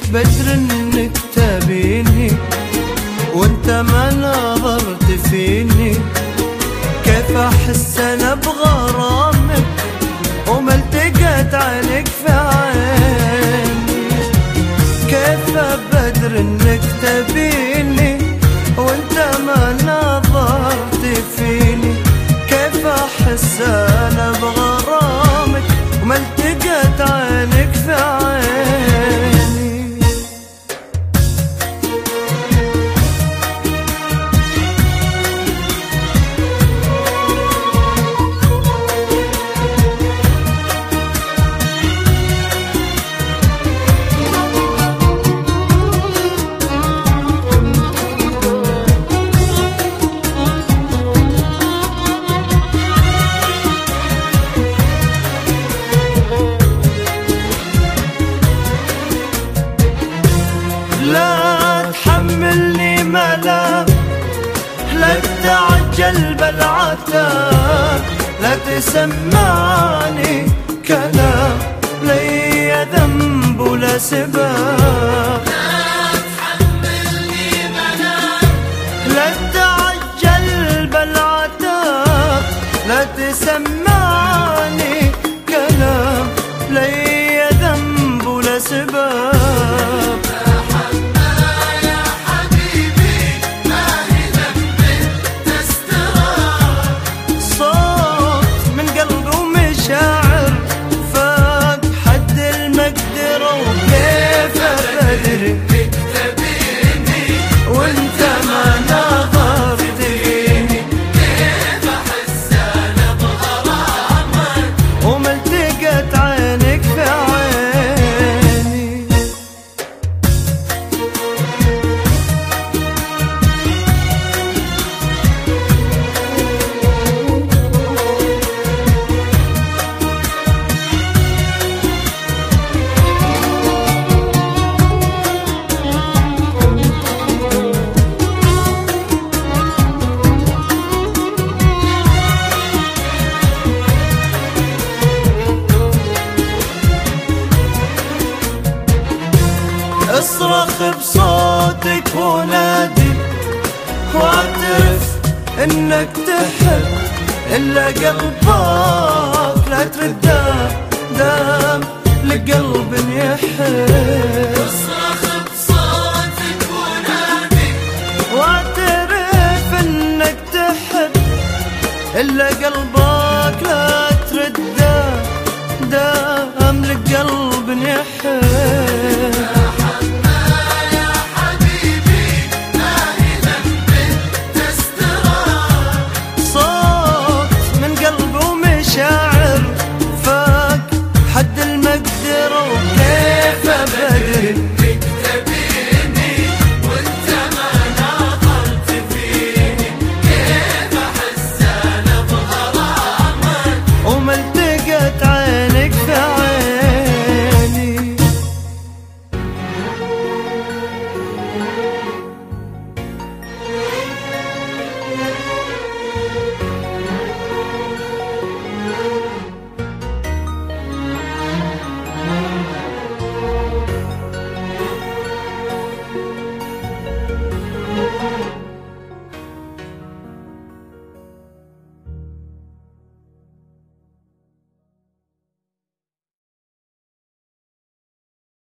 بدر انك تبيني وانت ما نظرت فيني، كيف احس انا بغرامك وما التقت عينك في عيني. كيف بدر انك تبيني وانت ما نظرت فيني، كيف احس انا بغرامك وما التقت عينك في عيني. لا تحملني ملام، لا تعجل بالعتاب، لا تسمعني كلام لي ذنب ولا سباب. لا تحملني ملام، لا تعجل بالعتاب، لا تسمعني كلام لي ذنب ولا سباب. وانت ما نظرت فيني، كيف احس انا بغرامك وما التقت عينك في عيني. اصرخ بصوتك ونادي واعترف انك تحب، الا قلبك لا ترده دام لقلب يحب.